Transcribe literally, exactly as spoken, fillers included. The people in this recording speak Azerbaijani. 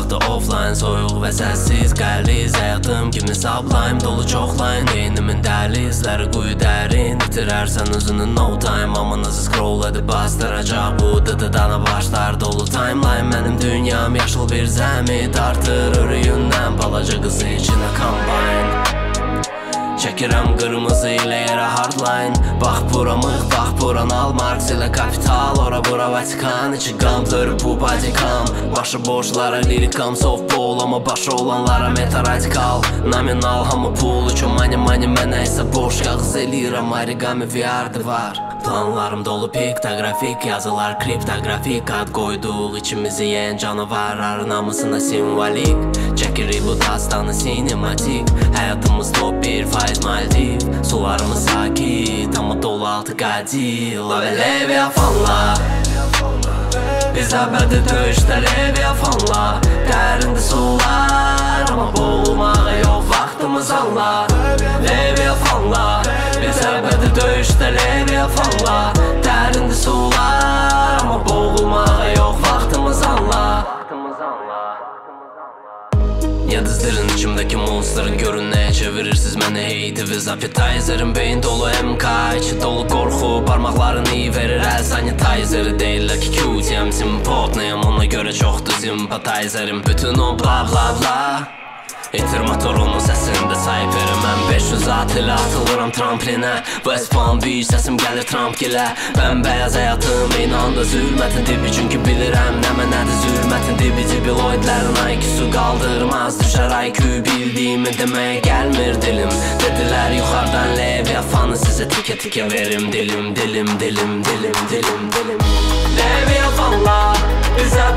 vaxtı offline, soyuq və səssiz qərliz. Həyatım kimi subline, dolu çox line. Beynimin dəhlizləri quyu dərin, itirərsən özünü no time. Amınızı scroll edib bastıracaq bu dıdıdana başlar dolu timeline. Mənim dünyam yaşıl bir zəmi, tartır ürüyündən balaca qızı içinə combine. Çəkirəm qırmızı ilə yerə hardline. Bax bura mıx, bax buran al Marx ilə kapital, ora bura Vatikan. İçi qam, törüb bu badikam. Başı borçlara lirikam, softball. Amma başı olanlara meta radikal. Nominal, hamı pul üçün money money. Mənə isə boş kağız eləyirəm, origami V R-dı var. Planlarım dolu piktografik, yazılar kriptografik. Ad qoyduq içimizi yeyən canavarlar namusuna simvolik. Çəkirik bu dastanı sinematik. Həyatımız top bir faiz Maldiv. Sularımız sakit, amma dolu altı qadil. Love Leviathanlar, biz əbədi döyüşdə Leviathanlar. Dərindi sular, amma boğulmağa yox vaxtımız anlar. Leviathanlar, biz əbədi döyüşdə Leviathanlar. Dərindi sular, amma boğulmağa yox vaxtımız anlar. Yadızdirin içimdeki monsterı, görün nəyə çevirirsiniz məni heytiviz. Appetizerim beyin dolu M K, içi dolu qorxu, parmaqlarını iyi verir əl sanitizeri. Deyirlər ki Q-tiyəm, simpotnıyam, ona görə çoxdur simpatizerim. Bütün o bla bla bla İtir motorunun səsində sahib verim. Mən beş yüz at ilə atılıram tramplinə. West Palm Beach səsim gəlir Trump gilə. Bəmbəyaz həyatım eyni anda zülmətin dibi. Çünki bilirəm nəmə nədir zülmətin dibi. Cibiloidlərin I Q-su qaldırmaz, düşər I Q bildiyimi deməyə gəlmir dilim. Dedilər yuxardan Leviathanı sizə tikə tikə verim. Dilim, dilim, dilim, dilim, dilim, dilim. Leviathanlar bizə